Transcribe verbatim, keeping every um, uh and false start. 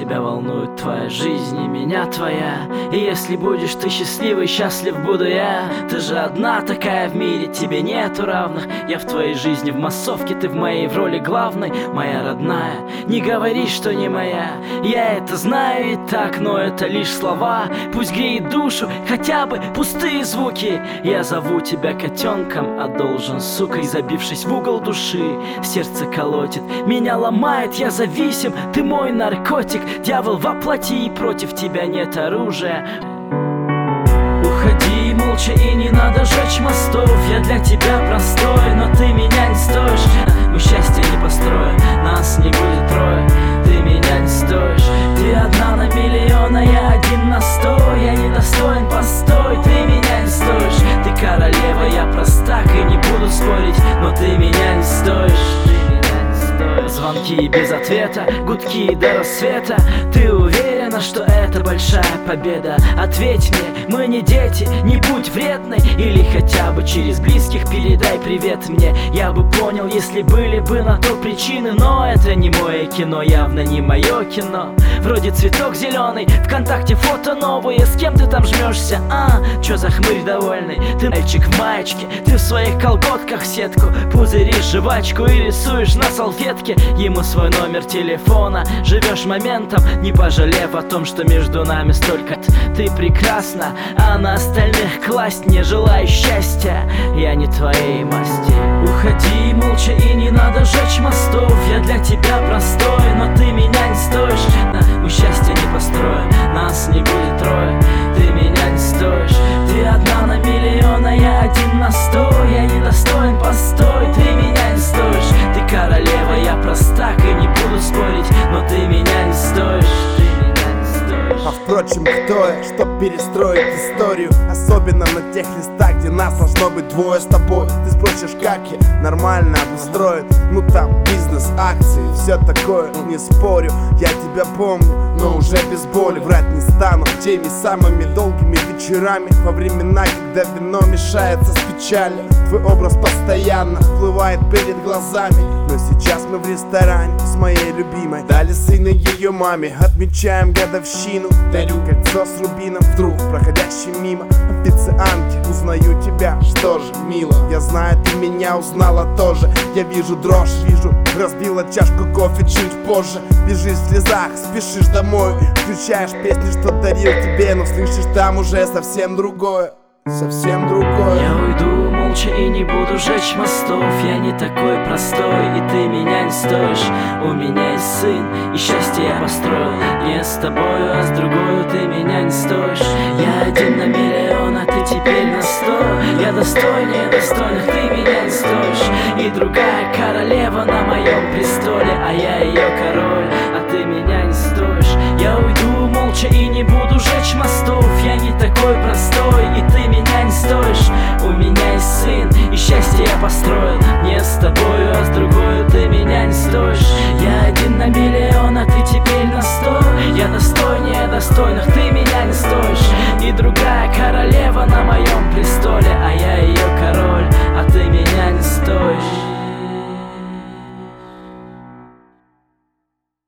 тебя волнует твоя жизнь и меня твоя. И если будешь ты счастливый, счастлив буду я. Ты же одна такая в мире, тебе нету равных. Я в твоей жизни в массовке, ты в моей в роли главной. Моя родная, не говори, что не моя. Я это знаю и так, но это лишь слова. Пусть греет душу хотя бы пустые звуки. Я зову тебя котенком, а должен сукой. Забившись в угол души, сердце колотит, меня ломает, я зависим. Ты мой наркотик, дьявол воплоти, и против тебя нет оружия. Уходи молча, и не надо жечь мостов. Я для тебя простой, но ты меня не стоишь. Мы счастье не построим, нас не будет трое. Ты меня не стоишь. Ты одна на миллион, а я один на сто. Я недостоин, постой, ты меня не стоишь. Ты королева, я простак и не буду спорить, но ты меня не стоишь. Звонки без ответа, гудки до рассвета. Ты уверена, что это большая победа? Ответь мне, мы не дети, не будь вредной. Или хотя бы через близких передай привет мне. Я бы понял, если были бы на то причины. Но это не мое кино, явно не мое кино. Вроде цветок зеленый, ВКонтакте фото новые. С кем ты там жмешься, а? Чё за хмырь довольный? Ты мальчик в маечке, ты в своих колготках сетку пузыришь жвачку и рисуешь на салфетке ему свой номер телефона. Живешь моментом, не пожалев о том, что между нами столько. Ты прекрасна, а на остальных класть не желаю счастья. Я не твоей масти. Уходи молча, и не надо жечь мостов. Я для тебя простой, но ты меня не стоишь. Мы счастье не построим, нас не будет трое. Ты меня не стоишь. Ты одна на миллион, а я один на сто. Я недостоин, постой, ты меня не стоишь. Ты королева, я простак и не буду спорить, но ты меня не стоишь. Ты меня не стоишь. А впрочем, кто я, чтоб перестроить историю? Особенно на тех листах, где нас должно быть двое с тобой. Ты спросишь, как я нормально обустроен? Ну там бизнес, акции, все такое, не спорю. Я тебя помню, но уже без боли. Врать не стану теми самыми долгими вечерами, во времена, когда вино мешается с печалью. Твой образ постоянно всплывает перед глазами. Но сейчас мы в ресторане с моей любимой. Дали сына ее маме, отмечаем годовщину. Дарю кольцо с рубином, вдруг проходящий мимо официантки. Узнаю тебя, что же, мило, я знаю, ты меня узнала тоже. Я вижу дрожь, вижу, разбила чашку кофе чуть позже. Бежишь в слезах, спешишь домой, включаешь песни, что дарил тебе, но слышишь там уже совсем другое. Совсем другое. Я уйду молча и не буду жечь мостов. Я не такой простой, и ты меня не стоишь. У меня есть сын, и счастье я построил не с тобою, а с другой. Ты меня не стоишь. Я один на миллион, а ты теперь на сто. Я достойнее достойных.